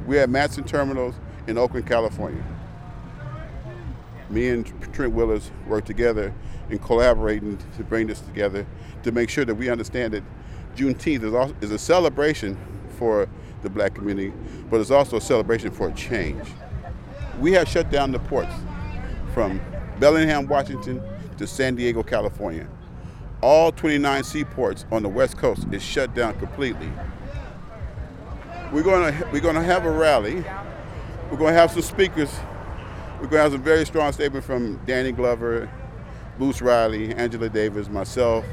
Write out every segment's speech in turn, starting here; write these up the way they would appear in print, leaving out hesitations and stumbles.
We're at Matson Terminals in Oakland, California. Me and Trent Willis work together and collaborating to bring this together to make sure that we understand that Juneteenth is a celebration for the black community, but it's also a celebration for a change. We have shut down the ports from Bellingham, Washington to San Diego, California. All 29 seaports on the West Coast is shut down completely. We're going to have a rally. We're going to have some speakers. We're going to have some very strong statements from Danny Glover, Boots Riley, Angela Davis, myself.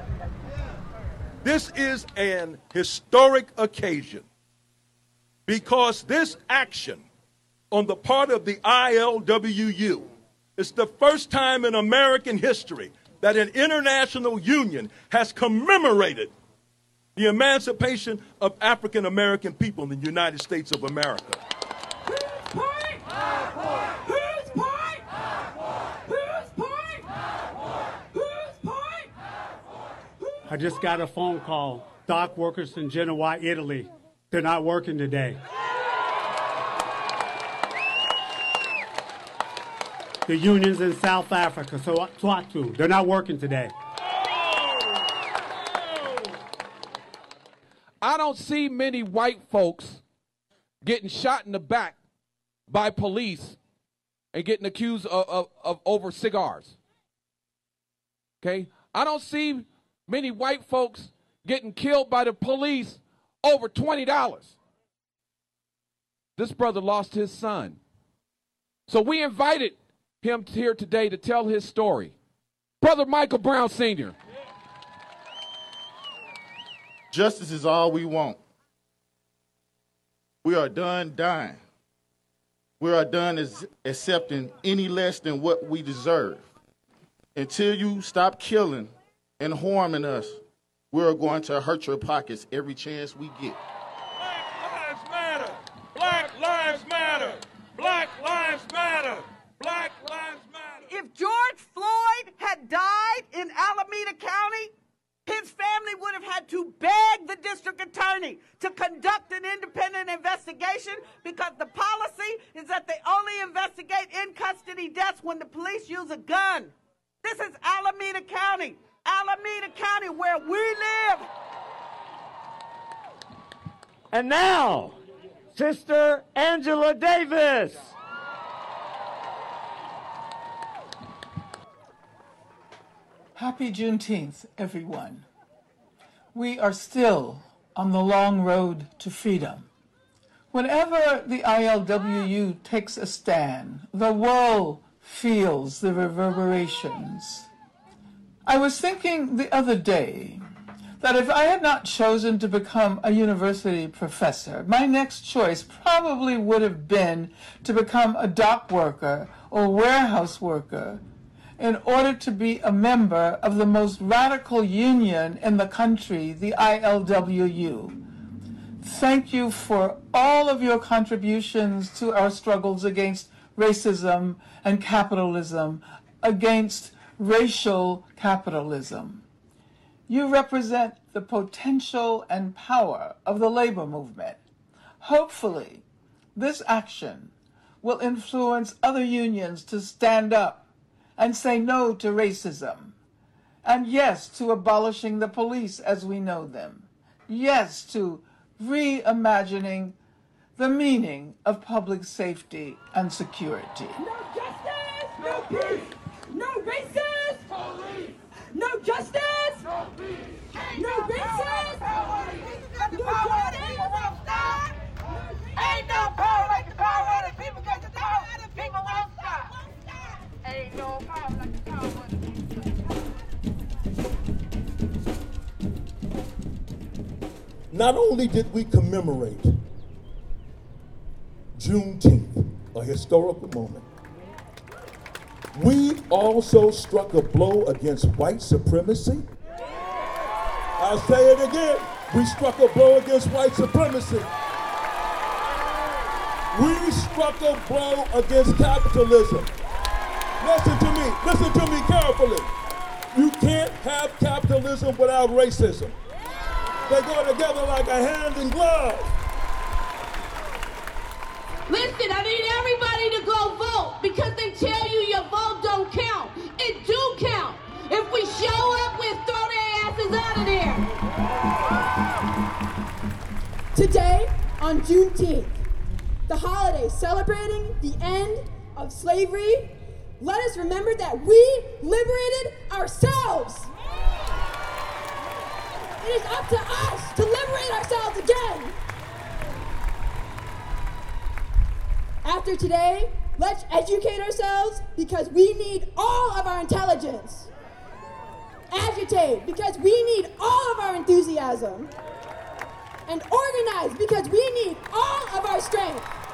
This is an historic occasion because this action on the part of the ILWU is the first time in American history that an international union has commemorated the emancipation of African American people in the United States of America. Whose point? Our point. Whose point? Our point. Whose point? Our point. Whose point? Our point. I just got a phone call. Dock workers in Genoa, Italy. They're not working today. The unions in South Africa, so Swatu, they're not working today. I don't see many white folks getting shot in the back by police and getting accused of over cigars. Okay? I don't see many white folks getting killed by the police over $20. This brother lost his son. So we invited him here today to tell his story. Brother Michael Brown Sr. Justice is all we want. We are done dying. We are done accepting any less than what we deserve. Until you stop killing and harming us, we are going to hurt your pockets every chance we get. Black lives matter. Black lives matter. Black lives matter. Black lives matter. If George Floyd had died in Alameda County, his family would have had to beg the district attorney to conduct an independent investigation because the policy is that they only investigate in custody deaths when the police use a gun. This is Alameda County where we live. And now, Sister Angela Davis. Happy Juneteenth, everyone. We are still on the long road to freedom. Whenever the ILWU takes a stand, the world feels the reverberations. I was thinking the other day that if I had not chosen to become a university professor, my next choice probably would have been to become a dock worker or warehouse worker in order to be a member of the most radical union in the country, the ILWU. Thank you for all of your contributions to our struggles against racism and capitalism, against racial capitalism. You represent the potential and power of the labor movement. Hopefully, this action will influence other unions to stand up and say no to racism, and yes to abolishing the police as we know them, yes to reimagining the meaning of public safety and security. No justice, no peace. No racist, police. No justice, no peace. No racist, no justice. Ain't no power like the power of the people, because the power of the people won't stop. Ain't no power like the power of the people. Not only did we commemorate Juneteenth, a historical moment, we also struck a blow against white supremacy. I'll say it again. We struck a blow against white supremacy. We struck a blow against capitalism. Listen to me carefully. You can't have capitalism without racism. They go together like a hand in glove. it. I need everybody to go vote because they tell you your vote don't count. It do count. If we show up, we'll throw their asses out of there. Today, on Juneteenth, the holiday celebrating the end of slavery, let us remember that we liberated ourselves. It is up to us to liberate ourselves again. After today, let's educate ourselves because we need all of our intelligence. Agitate because we need all of our enthusiasm. And organize because we need all of our strength.